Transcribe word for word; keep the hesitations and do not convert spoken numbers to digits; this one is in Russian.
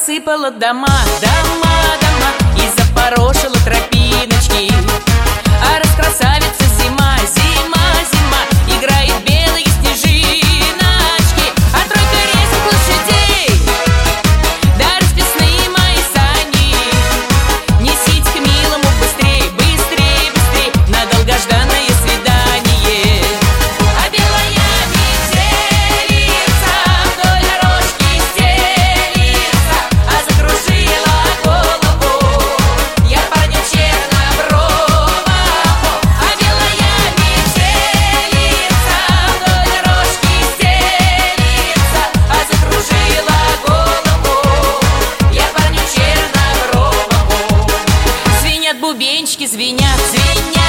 засыпала дома, дома, дома и запорошила тропиночки. А раскрасавица зима, зима, зима играет белые снежиночки. А тройка резных лошадей, да расписные мои сани. Несите к милому быстрей, быстрей, быстрей на долгожданное свидание. А белая метелица вдоль дорожки стелится, а закружила голову я парня чернобрового. А белая метелица вдоль дорожки стелится, а закружила голову я парню чернобровому. Звенят бубенчики, звенят, звенят.